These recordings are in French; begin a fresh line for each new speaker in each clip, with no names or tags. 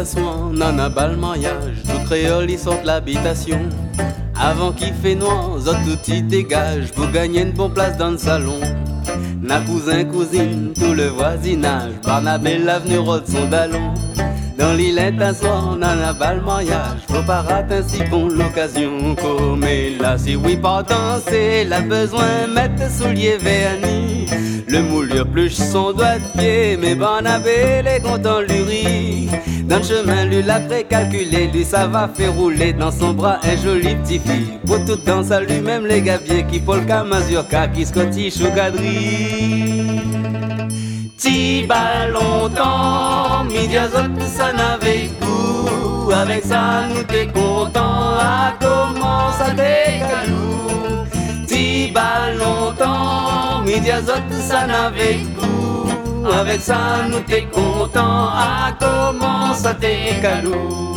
soir, nan a bal mariage, tout créole y sort l'habitation. Avant qu'il fait noir, zot tout y dégage, pour gagner une bonne place dans le salon. Na cousin, cousine, tout le voisinage, Barnabé l'avenue rôde son ballon. Dans l'île un soir, nan a bal mariage, faut pas rater ainsi bon l'occasion. Comme là, si oui pas danser, la besoin mettre souliers vernis. Le moulure pluche son doigt de pied, mais Barnabé les content lui rit. Dans le chemin, lui l'a précalculé, lui ça va faire rouler dans son bras un joli petit fille. Pour tout danse à lui-même les gabiers qui polka mazurka, qui scottiche ou gadri. Ti ballon temps, midi à zot, ça n'avait goût. Avec ça nous t'es content, à comment ça t'es calou. Ti ballon temps, midi à zot, ça n'avait goût. Avec ça nous t'es content, à comment ça t'es calou.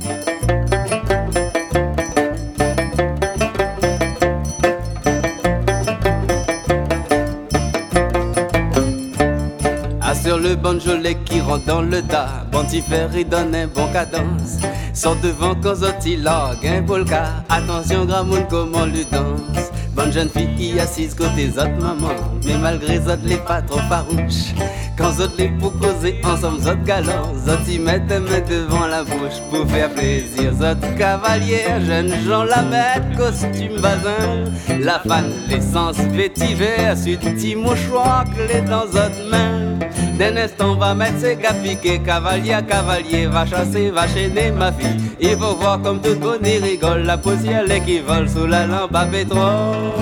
Sur le banjolet qui rentre dans le tas, bon petit fer il donne un bon cadence. Sort devant Kozoti largue un polka, attention grand monde comment lui danse. Bonne jeune fille qui assise côté zot maman, mais malgré zot les pas trop farouches. Quand zot les pour causer ensemble zot galant, zot y mettent main devant la bouche pour faire plaisir. Zot cavalier, jeunes gens la mettent, costume bazin. La fan, l'essence vétiver, suite petit mouchoir clé dans zot main. D'un instant va mettre ses gars piqués, cavalier à cavalier, va chasser, va chaîner ma fille. Il faut voir comme tout bonnet rigole, la poussière qui vole sous la lampe à pétrole.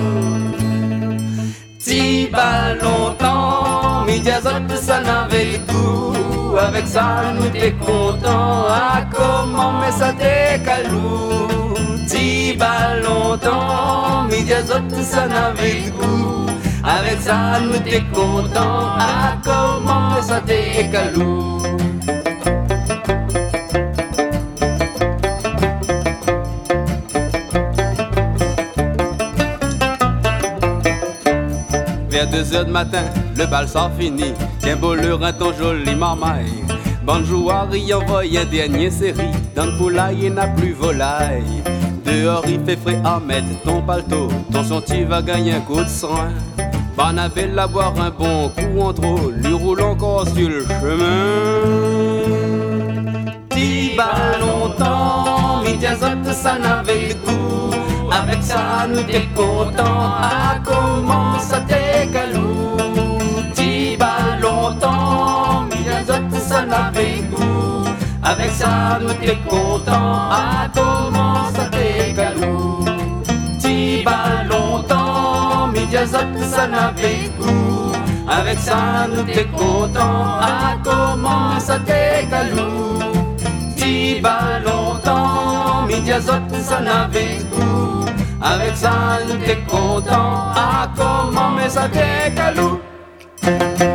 Ti ballon temps, midi à zot, ça n'avait le goût. Avec ça nous t'es content, ah comment mais ça t'es calou. Ti ballon temps, midi à zot, ça n'avait le goût. Avec ça nous t'es content, ah comment ça t'es calou. Vers 2h du matin, le bal s'en finit. Tiens beau le rein ton joli marmaille. Bonjour, il envoie un dernier série. Dans le poulailler, il n'a plus volaille. Dehors, il fait frais à mettre ton paletot. Ton sentier va gagner un coup de soin. Barnabé la boire un bon coup en trop, lui roule encore sur le chemin. Ti ballon temps, midi à zot, ça n'avait goût. Avec ça nous t'es content, ah comment ça t'es calou. Ti ballon temps, midi à zot, ça n'avait goût. Avec ça nous t'es content, ah comment ça t'es calou. Ti ballon temps, midi à zot, ça n'avait goût. Avec ça nous t'es content, ah comment ça t'es calou. Ti ballon temps, midi à zot, ça n'avait goût. Avec ça nous t'es content, ah comment mais ça t'es calou.